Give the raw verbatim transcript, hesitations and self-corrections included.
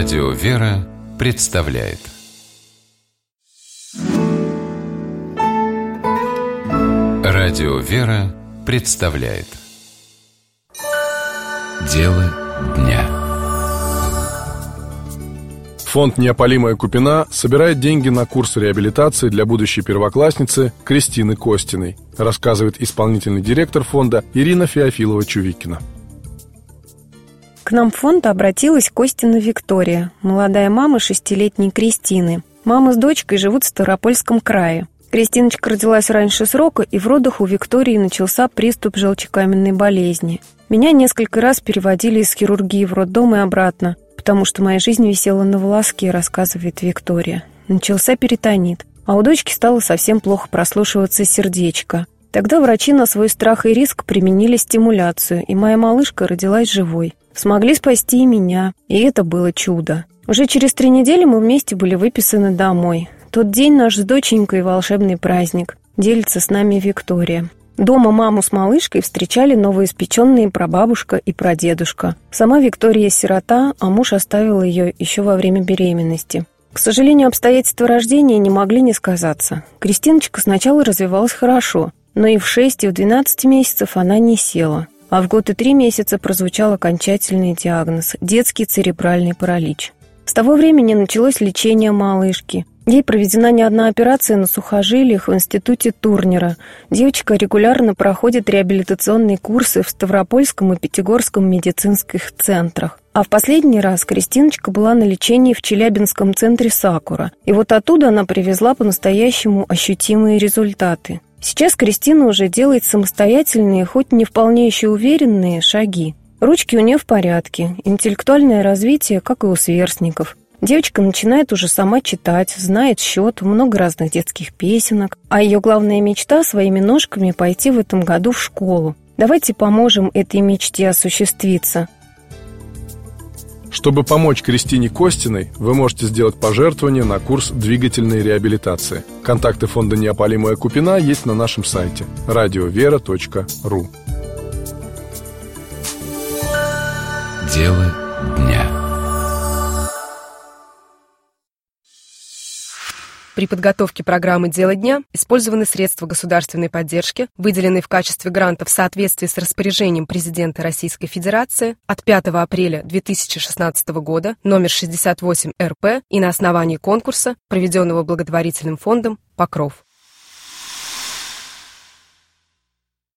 Радио «Вера» представляет Радио «Вера» представляет Дело дня. Фонд «Неопалимая Купина» собирает деньги на курс реабилитации для будущей первоклассницы Кристины Костиной, рассказывает исполнительный директор фонда Ирина Феофилова-Чувикина. К нам в фонд обратилась Костина Виктория, молодая мама шестилетней Кристины. Мама с дочкой живут в Ставропольском крае. Кристиночка родилась раньше срока, и в родах у Виктории начался приступ желчекаменной болезни. Меня несколько раз переводили из хирургии в роддом и обратно, потому что моя жизнь висела на волоске, рассказывает Виктория. Начался перитонит, а у дочки стало совсем плохо прослушиваться сердечко. Тогда врачи на свой страх и риск применили стимуляцию, и моя малышка родилась живой. Смогли спасти и меня, и это было чудо. Уже через три недели мы вместе были выписаны домой. Тот день наш с доченькой волшебный праздник, делится с нами Виктория. Дома маму с малышкой встречали новоиспеченные прабабушка и прадедушка. Сама Виктория сирота, а муж оставил ее еще во время беременности. К сожалению, обстоятельства рождения не могли не сказаться. Кристиночка сначала развивалась хорошо, но и в шесть, и в двенадцать месяцев она не села. А в год и три месяца прозвучал окончательный диагноз – детский церебральный паралич. С того времени началось лечение малышки. Ей проведена не одна операция на сухожилиях в институте Турнера. Девочка регулярно проходит реабилитационные курсы в Ставропольском и Пятигорском медицинских центрах. А в последний раз Кристиночка была на лечении в Челябинском центре «Сакура». И вот оттуда она привезла по-настоящему ощутимые результаты. Сейчас Кристина уже делает самостоятельные, хоть не вполне еще уверенные, шаги. Ручки у нее в порядке, интеллектуальное развитие, как и у сверстников. Девочка начинает уже сама читать, знает счет, много разных детских песенок. А ее главная мечта – своими ножками пойти в этом году в школу. Давайте поможем этой мечте осуществиться. Чтобы помочь Кристине Костиной, вы можете сделать пожертвование на курс двигательной реабилитации. Контакты фонда «Неопалимая Купина» есть на нашем сайте радио вера точка ру. Дело дня. При подготовке программы «Дело дня» использованы средства государственной поддержки, выделенные в качестве гранта в соответствии с распоряжением президента Российской Федерации от пятого апреля две тысячи шестнадцатого года, номер шестьдесят восемь эр пэ, и на основании конкурса, проведенного благотворительным фондом «Покров».